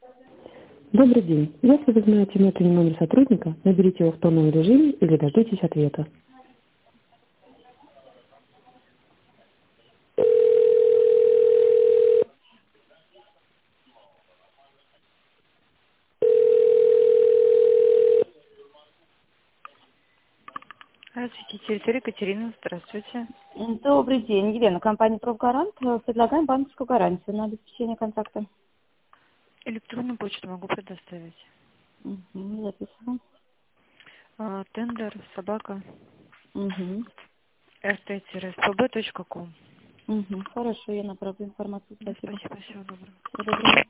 Добрый день. Если вы знаете внутренний номер сотрудника, наберите его в тоновом режиме или дождитесь ответа. Здравствуйте, территория Екатерина, здравствуйте. Добрый день, Елена, компания «Профгарант». Предлагаем банковскую гарантию на обеспечение контакта. Электронную почту могу предоставить. Записываем. Тендер собака Угу. rt-spb.com. Хорошо, я направлю информацию. Спасибо. Спасибо, всего доброго. Всего доброго.